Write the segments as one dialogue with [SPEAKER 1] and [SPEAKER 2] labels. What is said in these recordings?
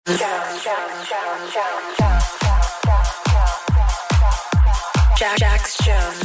[SPEAKER 1] Jax Jones.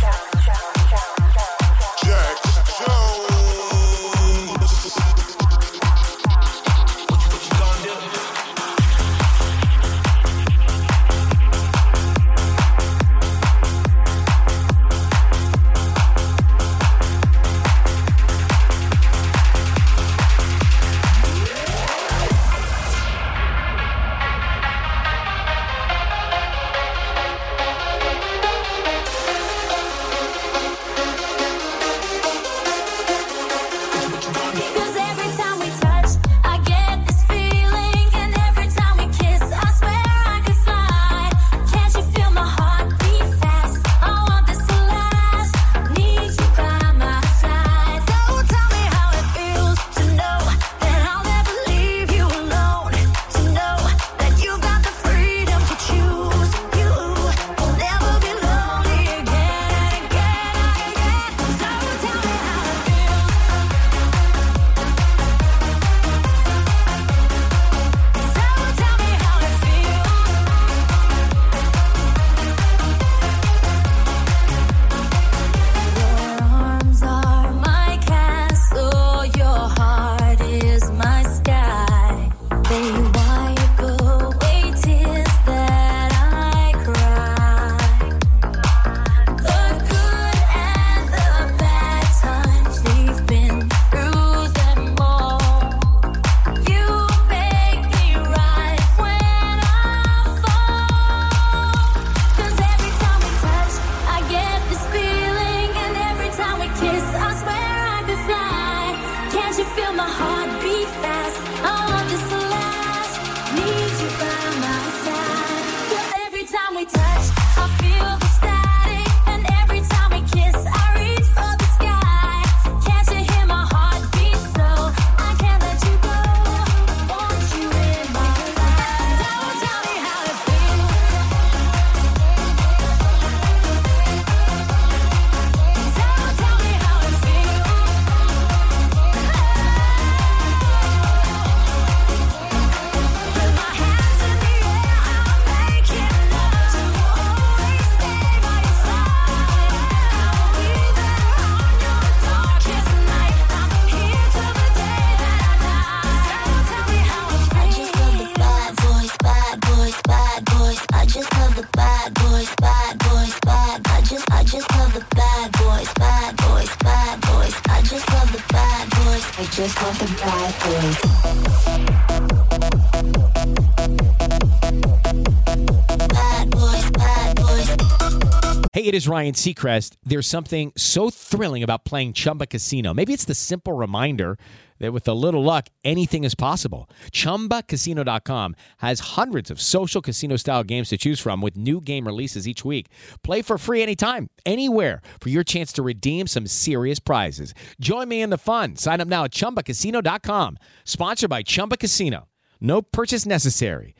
[SPEAKER 2] Hey, it is Ryan Seacrest. There's something so thrilling about playing Chumba Casino. Maybe it's the simple reminder that with a little luck, anything is possible. ChumbaCasino.com has hundreds of social casino-style games to choose from with new game releases each week. Play for free anytime, anywhere for your chance to redeem some serious prizes. Join me in the fun. Sign up now at ChumbaCasino.com. Sponsored by Chumba Casino. No purchase necessary.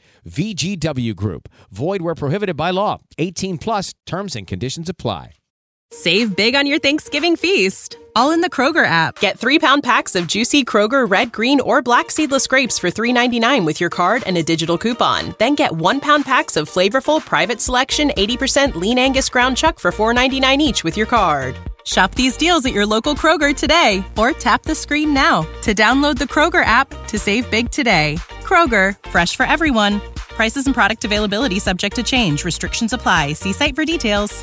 [SPEAKER 2] VGW Group. Void where prohibited by law. 18 plus. Terms and conditions apply.
[SPEAKER 3] Save big on your Thanksgiving feast, all in the Kroger app. Get 3-pound packs of juicy Kroger red, green, or black seedless grapes for $3.99 with your card and a digital coupon. Then get 1-pound packs of flavorful Private Selection 80% lean Angus ground chuck for $4.99 each with your card. Shop these deals at your local Kroger today, or tap the screen now to download the Kroger app to save big today. Kroger, fresh for everyone. Prices and product availability subject to change. Restrictions apply. See site for details.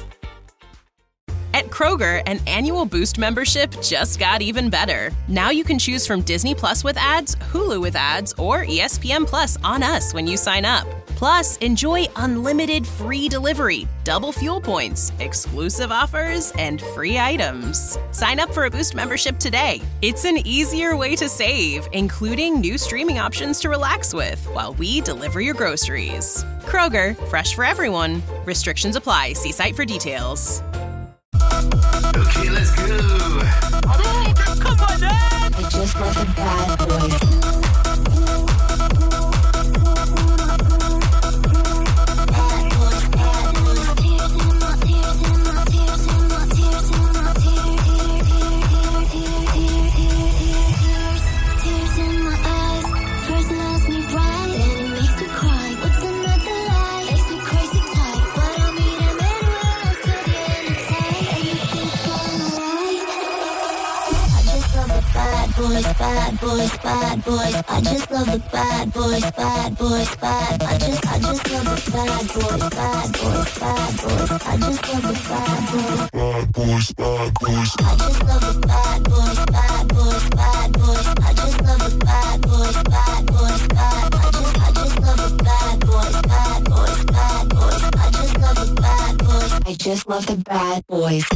[SPEAKER 3] At Kroger, an annual Boost membership just got even better. Now you can choose from Disney Plus with ads, Hulu with ads, or ESPN Plus on us when you sign up. Plus, enjoy unlimited free delivery, double fuel points, exclusive offers, and free items. Sign up for a Boost membership today. It's an easier way to save, including new streaming options to relax with while we deliver your groceries. Kroger, fresh for everyone. Restrictions apply. See site for details.
[SPEAKER 4] Okay, let's go.
[SPEAKER 3] Come on, Dad!
[SPEAKER 1] I just love the bad boys. Tears in my eyes, first loves me bright, then bad boys, bad boys. I just love the bad boys, bad boys, bad. I just love the bad boys, bad boys, bad boys. I just love the bad boys, bad boys, bad boys. I just love the bad boys, bad boys, bad boys. I just love the bad boys, bad boys, bad. I just love the bad boys, bad boys, bad boys. I just love the bad boys. I just love the bad boys.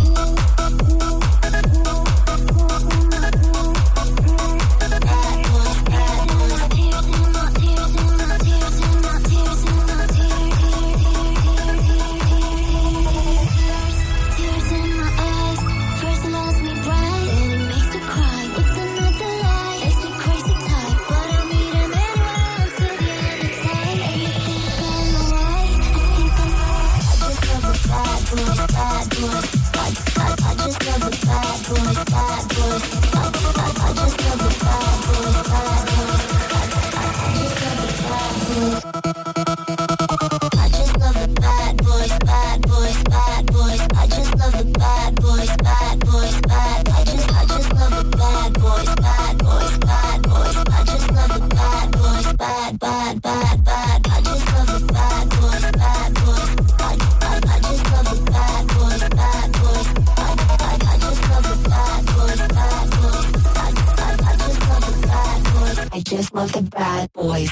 [SPEAKER 1] I just love the bad boys.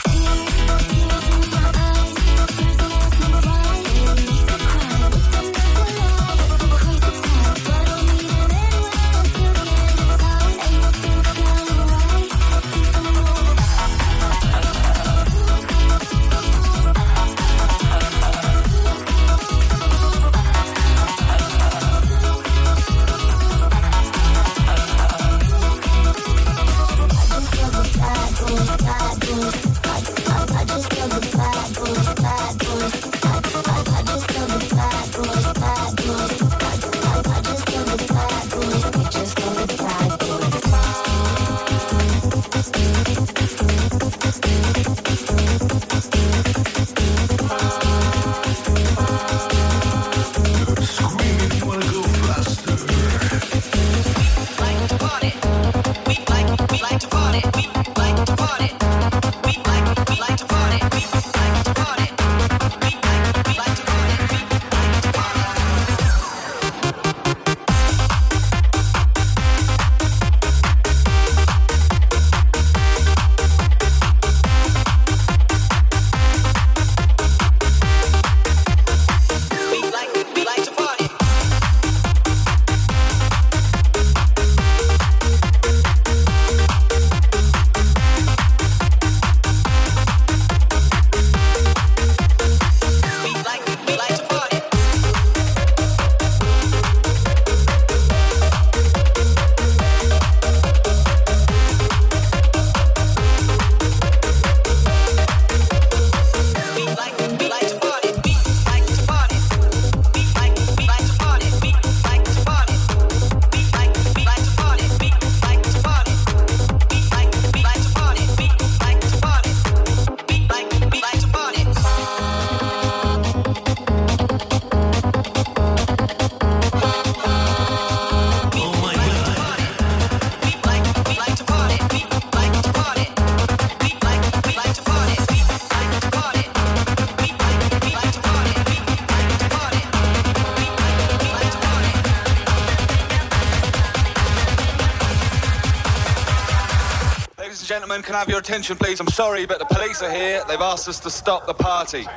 [SPEAKER 5] Gentlemen, can I have your attention, please? I'm sorry, but the police are here. They've asked us to stop the party.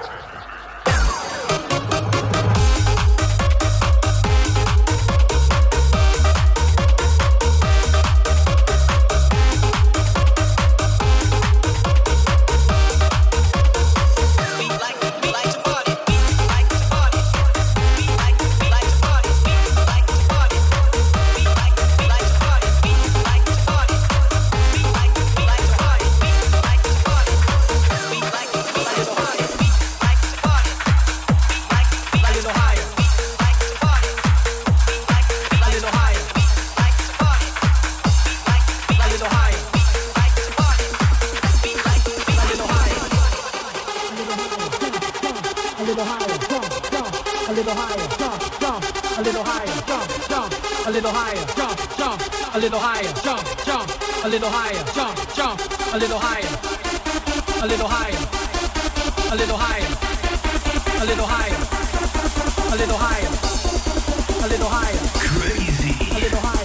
[SPEAKER 6] a little higher, jump, jump, a little higher, jump, jump, a little higher, jump, jump, a little higher, jump, jump, a little higher, jump, jump, a little higher, a little higher, a little higher, a little higher, a little higher, a little higher,
[SPEAKER 4] Crazy.
[SPEAKER 6] a little higher, a little higher.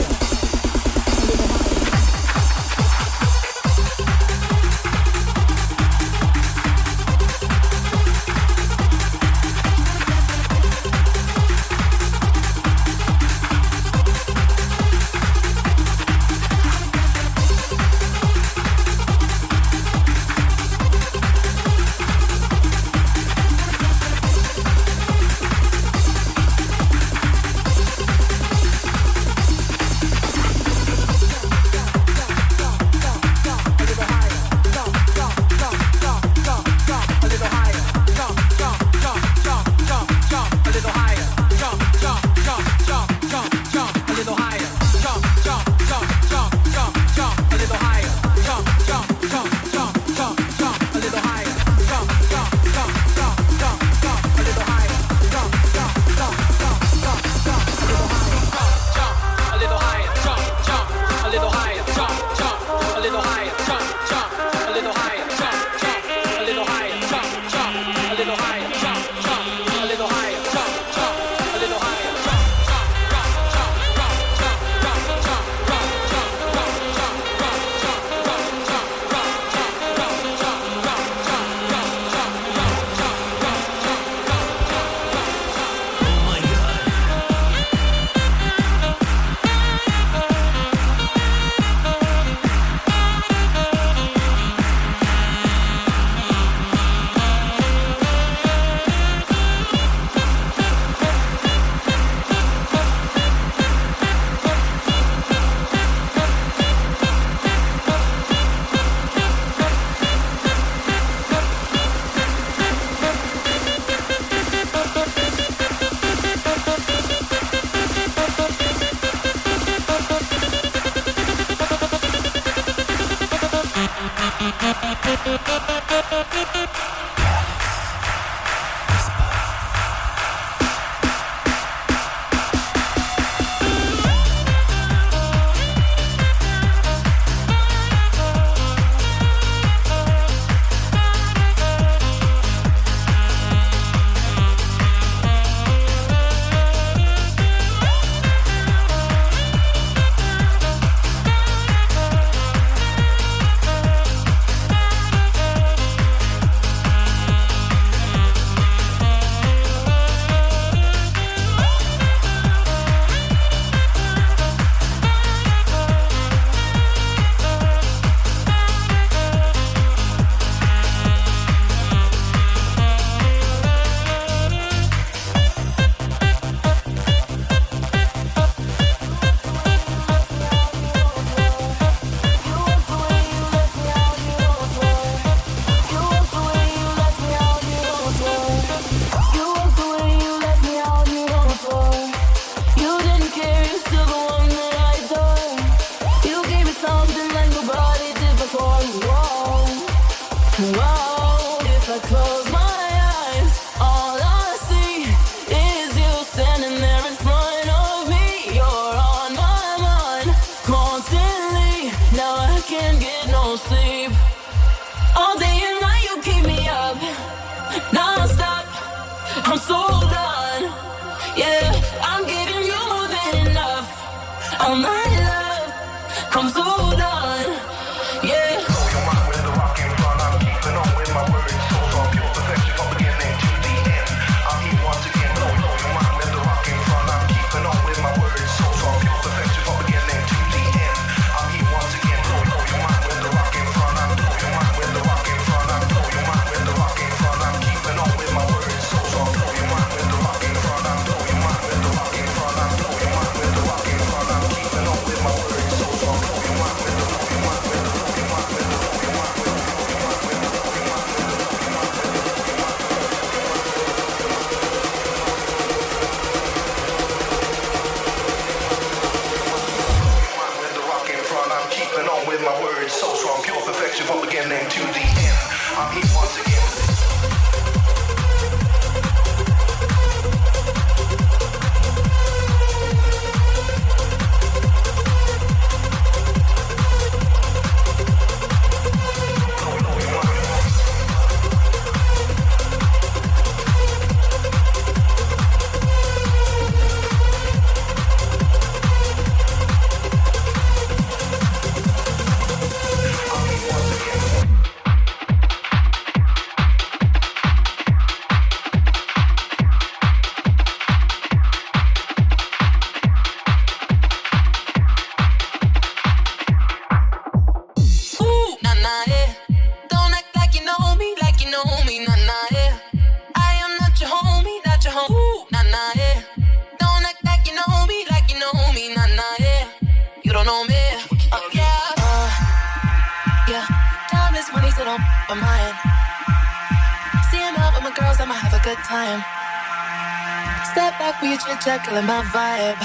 [SPEAKER 7] good time. Step back with your chit-chat, killing my vibe.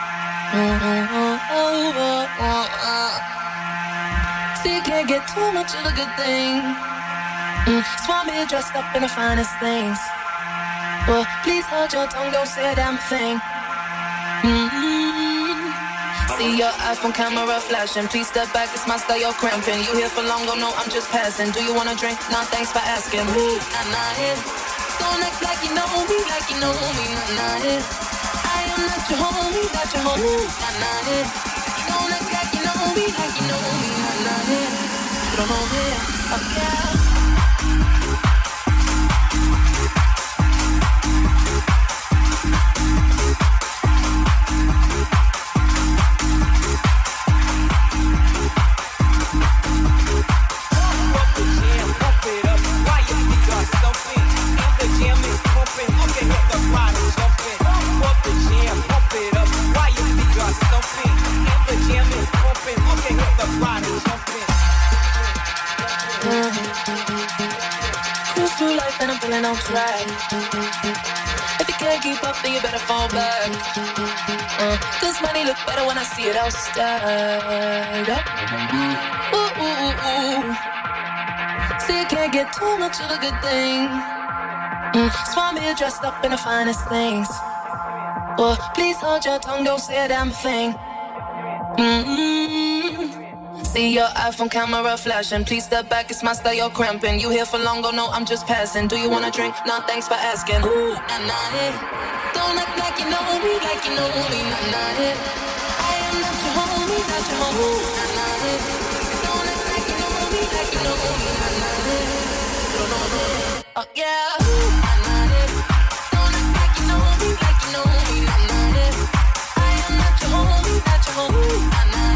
[SPEAKER 7] See, you can't get too much of a good thing. Swap me dressed up in the finest things. Well, please hold your tongue, don't say a damn thing. See your iPhone camera flashing. Please step back, it's my style, you're cramping. You here for long, oh no, I'm just passing. Do you wanna drink? Nah, thanks for asking. Don't act like you know me, like you know me. I am not your homie, not your homie. Don't act like you know me, like you know me. You don't know me, oh yeah. Cruise through life and I'm feeling on track. If you can't keep up, then you better fall back. Cause money look better when I see it all stacked up. Ooh, ooh, ooh, ooh. See, you can't get too much of a good thing. Swap me dressed up in the finest things. Well, please hold your tongue, don't say a damn thing. See your iPhone camera flashing. Please step back, it's my style, you're cramping. You here for long, oh no, I'm just passing. Do you wanna drink? Nah, thanks for asking. Ooh, don't act like you know me, like you know me. I am not your homie, not your homie. Don't act like you know me, like you know me. Oh yeah. Don't act like you know me, like you know me. I am not your homie, not your homie.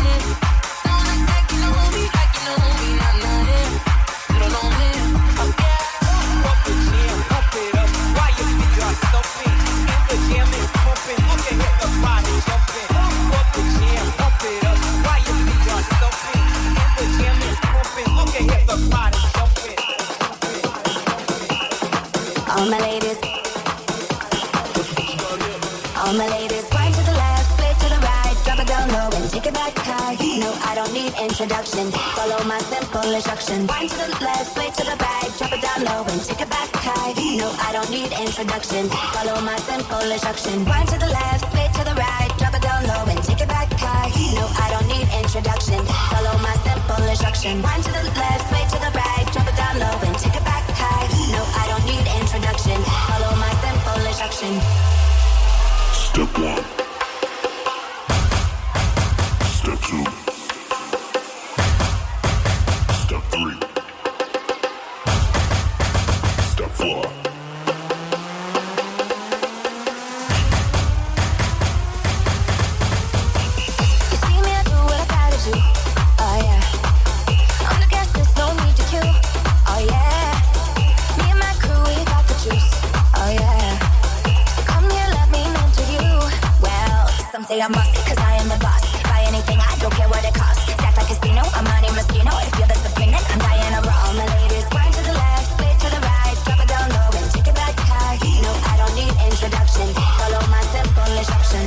[SPEAKER 1] All my ladies, wind to the left, split to the right, drop it down low and take it back high. No, I don't need introduction, follow my simple instruction. Wind to the left, split to the right, drop it down low and take it back high. No, I don't need introduction, follow my simple instruction. Wind to the left, split to the right, drop it down low and take it back high. No, I don't need introduction, follow my simple instruction. Wind to the left, split to the right, drop it down low and take it back high. No, I don't need introduction, follow my simple instruction.
[SPEAKER 8] Step one. Step two. Step three. Step four.
[SPEAKER 1] You see me, I do what I gotta do. Oh yeah. I'm the guest, there's no need to queue. Oh yeah. Me and my crew, we got the juice. Oh yeah. So come here, let me mentor you. Well, some say I'm bossy, cause I am the boss. Buy anything, I don't care what it costs. Stack like casino, I'm Monte Moschino. If you're the supreme, then I'm Diana Ross. All my ladies, wind to the left, split to the right, drop it down low and take it back high. No, I don't need introduction, follow my simple instruction.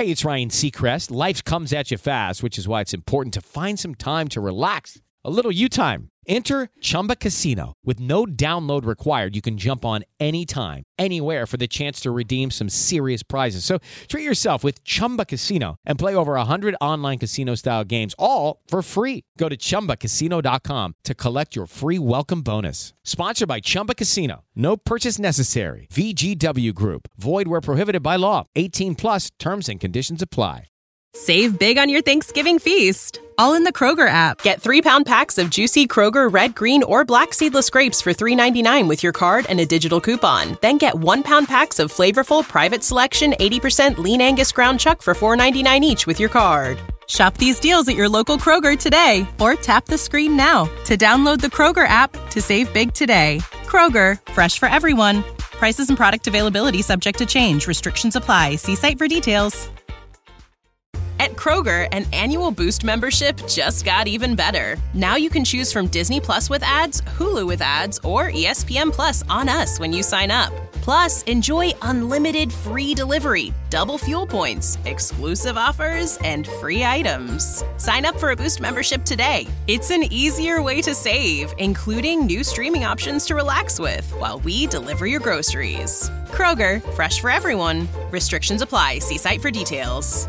[SPEAKER 2] Hey, it's Ryan Seacrest. Life comes at you fast, which is why it's important to find some time to relax. A little you time. Enter Chumba Casino. With no download required, you can jump on anytime, anywhere for the chance to redeem some serious prizes. So treat yourself with Chumba Casino and play over 100 online casino-style games, all for free. Go to ChumbaCasino.com to collect your free welcome bonus. Sponsored by Chumba Casino. No purchase necessary. VGW Group. Void where prohibited by law. 18 plus. Terms and conditions apply.
[SPEAKER 3] Save big on your Thanksgiving feast, all in the Kroger app. Get 3-pound packs of juicy Kroger red, green, or black seedless grapes for $3.99 with your card and a digital coupon. Then get 1-pound packs of flavorful Private Selection 80% lean Angus ground chuck for $4.99 each with your card. Shop these deals at your local Kroger today, or tap the screen now to download the Kroger app to save big today. Kroger, fresh for everyone. Prices and product availability subject to change. Restrictions apply. See site for details. At Kroger, an annual Boost membership just got even better. Now you can choose from Disney Plus with ads, Hulu with ads, or ESPN Plus on us when you sign up. Plus, enjoy unlimited free delivery, double fuel points, exclusive offers, and free items. Sign up for a Boost membership today. It's an easier way to save, including new streaming options to relax with while we deliver your groceries. Kroger, fresh for everyone. Restrictions apply. See site for details.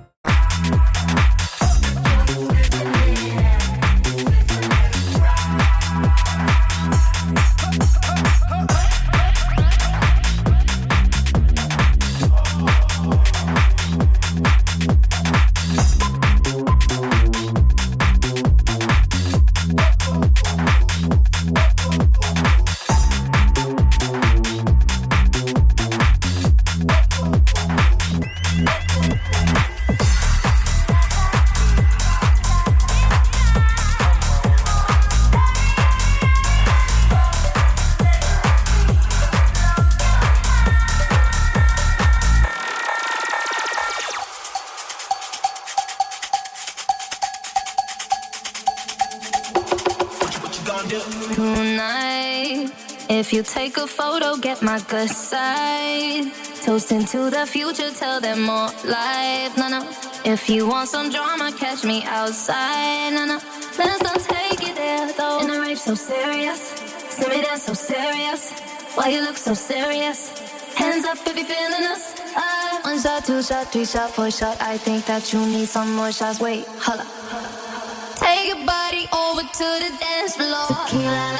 [SPEAKER 9] Tonight, if you take a photo, get my good side. Toasting to the future, tell them more life. No, no. If you want some drama, catch me outside. No, no. Let's not take it there, though. In the rave, so serious. See me there, so serious. Why you look so serious? Hands up if you're feeling us. 1 shot, 2 shot, 3 shot, 4 shot. I think that you need some more shots. Wait, hold up. Take your body over to the dance floor. Tequila.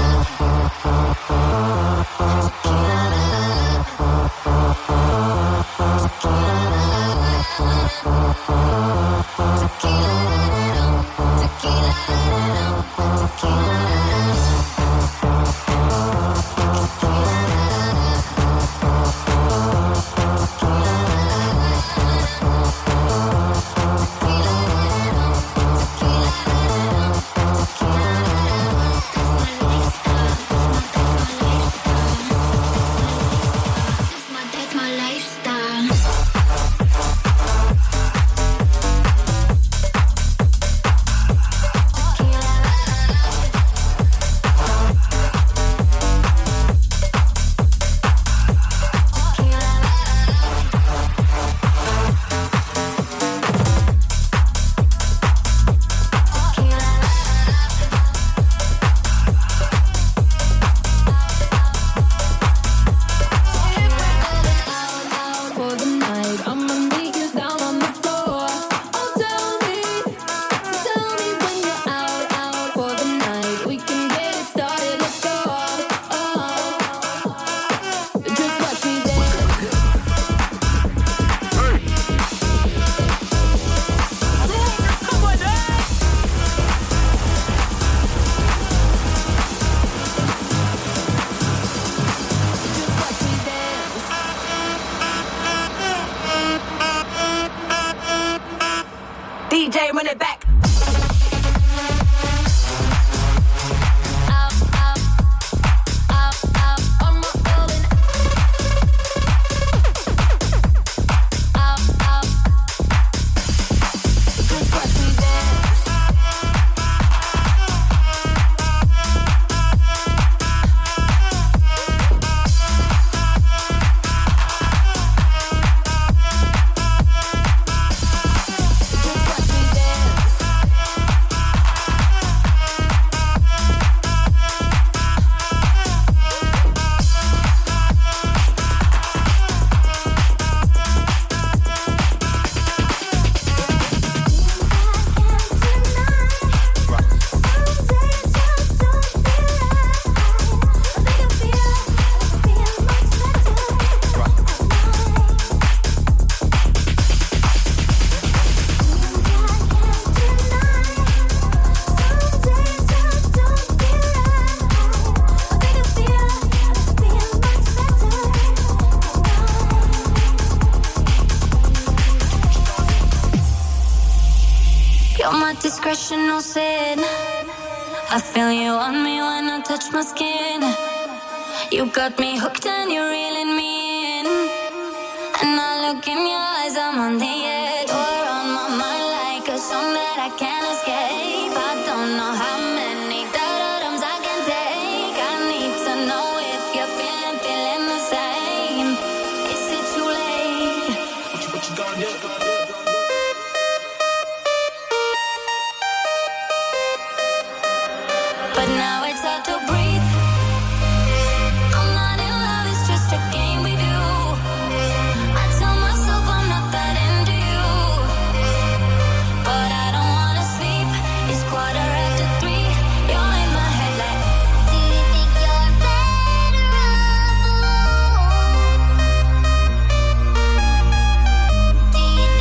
[SPEAKER 10] DJ, run it back.
[SPEAKER 9] You're my discretion, no sin. I feel you on me when I touch my skin. You got me hooked and you're reeling me in. And I look in your eyes, I'm on the edge. You're on my mind like a song that I can't escape. I don't know how many da-da-dums I can take. I need to know if you're feeling the same. Is it too late? What you gonna do? But now it's hard to breathe. I'm not in love, it's just a game we do. I tell myself I'm not that into you, but I don't wanna sleep. It's 3:15. You're in my head like, do you think you're better off alone? Do you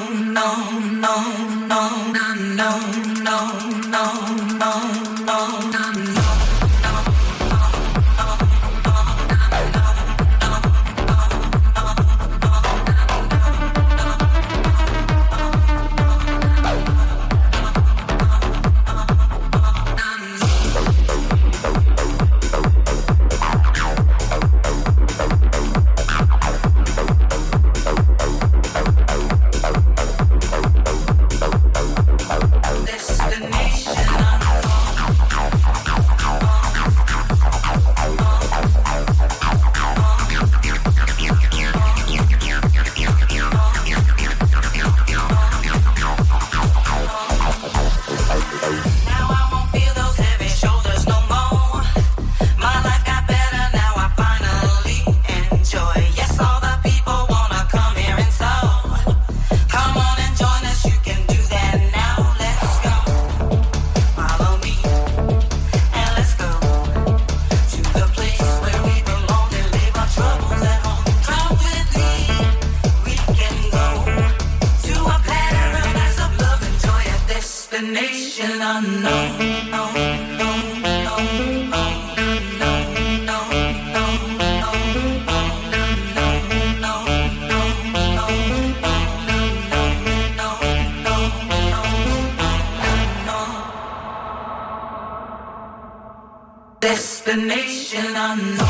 [SPEAKER 7] Destination unknown.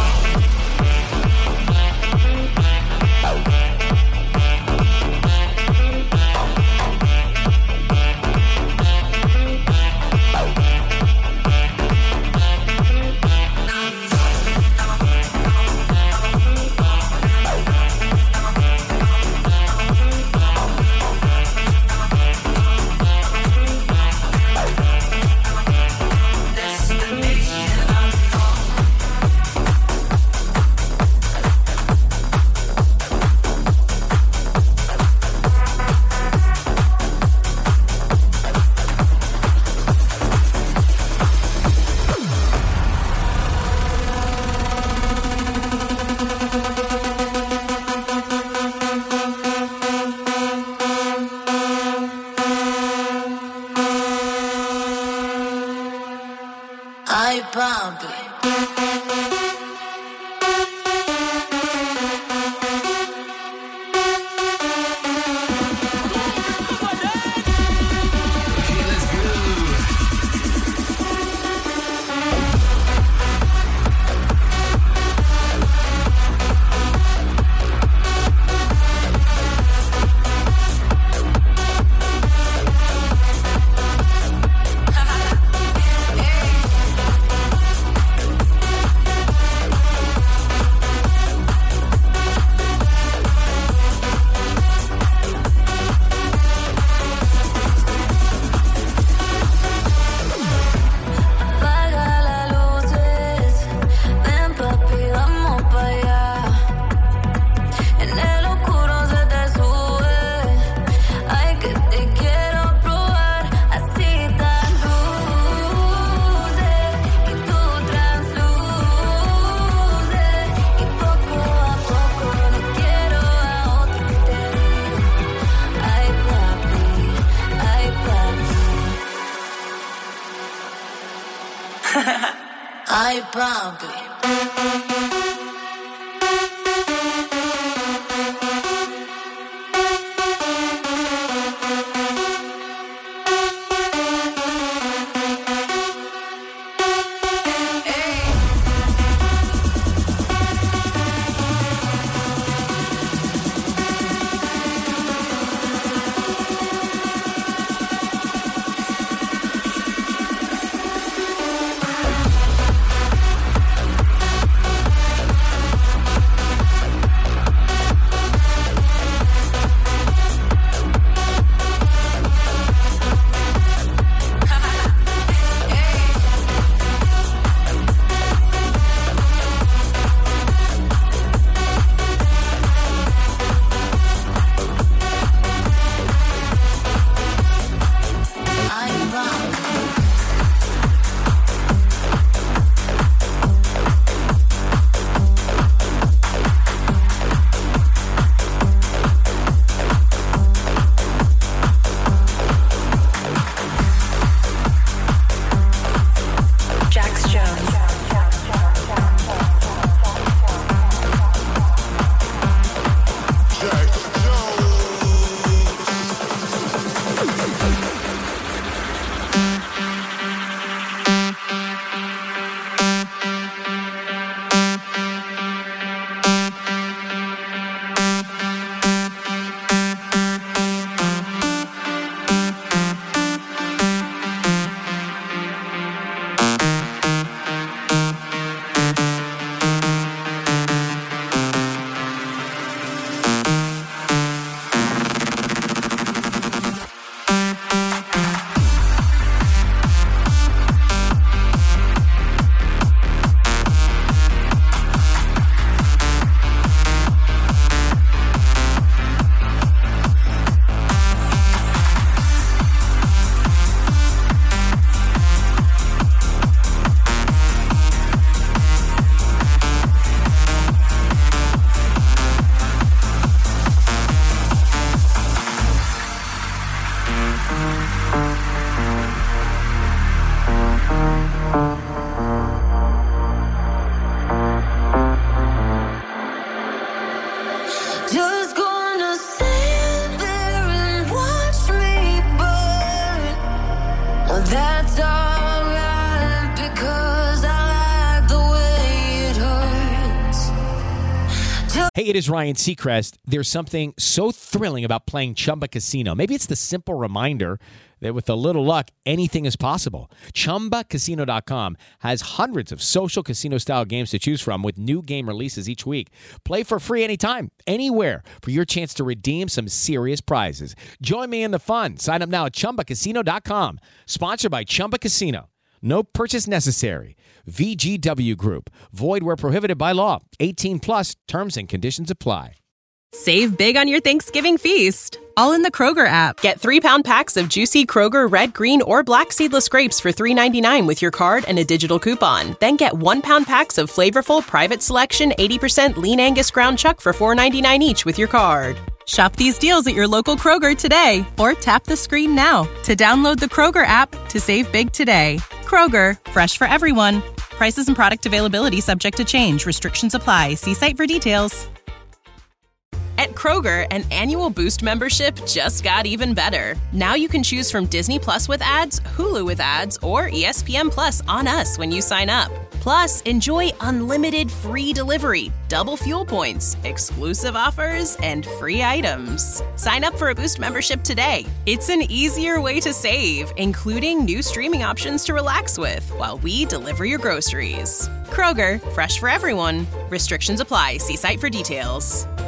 [SPEAKER 7] Ay, papi. Ay, papi.
[SPEAKER 2] Hey, it is Ryan Seacrest. There's something so thrilling about playing Chumba Casino. Maybe it's the simple reminder that with a little luck, anything is possible. ChumbaCasino.com has hundreds of social casino-style games to choose from with new game releases each week. Play for free anytime, anywhere for your chance to redeem some serious prizes. Join me in the fun. Sign up now at ChumbaCasino.com. Sponsored by Chumba Casino. No purchase necessary. VGW Group. Void where prohibited by law. 18 plus. Terms and conditions apply.
[SPEAKER 3] Save big on your Thanksgiving feast, all in the Kroger app. Get 3-pound packs of juicy Kroger red, green, or black seedless grapes for $3.99 with your card and a digital coupon. Then get 1-pound packs of flavorful private selection 80% lean Angus ground chuck for $4.99 each with your card. Shop these deals at your local Kroger today, or tap the screen now to download the Kroger app to save big today. Kroger, fresh for everyone. Prices and product availability subject to change. Restrictions apply. See site for details. At Kroger, an annual Boost membership just got even better. Now you can choose from Disney Plus with ads, Hulu with ads, or ESPN Plus on us when you sign up. Plus, enjoy unlimited free delivery, double fuel points, exclusive offers, and free items. Sign up for a Boost membership today. It's an easier way to save, including new streaming options to relax with while we deliver your groceries. Kroger, fresh for everyone. Restrictions apply. See site for details.